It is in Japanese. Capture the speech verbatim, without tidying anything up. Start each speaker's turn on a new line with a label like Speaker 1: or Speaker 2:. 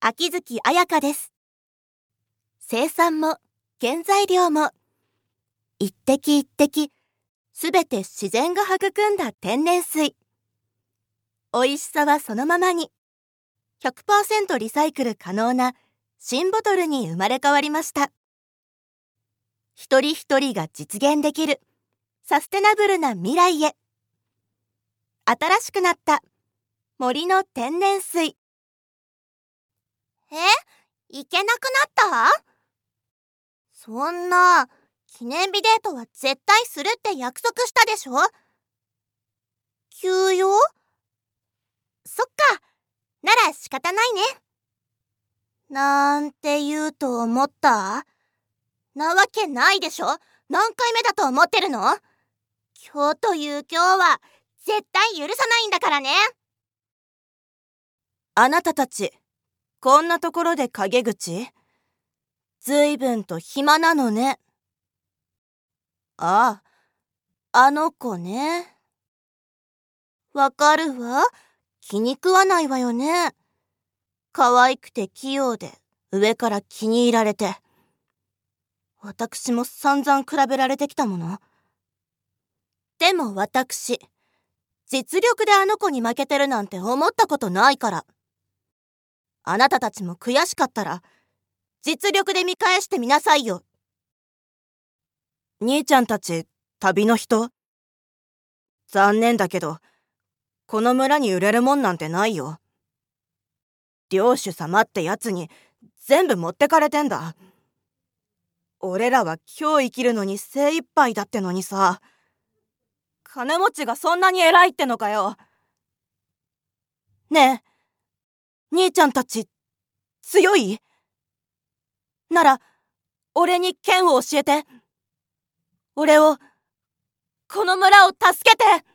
Speaker 1: 秋月彩香です。生産も原材料も一滴一滴すべて自然が育んだ天然水。美味しさはそのままに ひゃくパーセント リサイクル可能な新ボトルに生まれ変わりました。一人一人が実現できるサステナブルな未来へ。新しくなった森の天然水。
Speaker 2: え、行けなくなった？そんな、記念日デートは絶対するって約束したでしょ？急用？そっか、なら仕方ないね。なんて言うと思った？なわけないでしょ？何回目だと思ってるの？今日という今日は絶対許さないんだからね。
Speaker 1: あなたたち、こんなところで陰口？ずいぶんと暇なのね。ああ、あの子ね。わかるわ。気に食わないわよね。可愛くて器用で上から気に入られて。私も散々比べられてきたもの。でも私、実力であの子に負けてるなんて思ったことないから。あなたたちも悔しかったら、実力で見返してみなさいよ。兄ちゃんたち、旅の人？残念だけど、この村に売れるもんなんてないよ。領主様ってやつに全部持ってかれてんだ。俺らは今日生きるのに精一杯だってのにさ。金持ちがそんなに偉いってのかよ。ねえ、兄ちゃんたち、強い？なら、俺に剣を教えて。俺を、この村を助けて。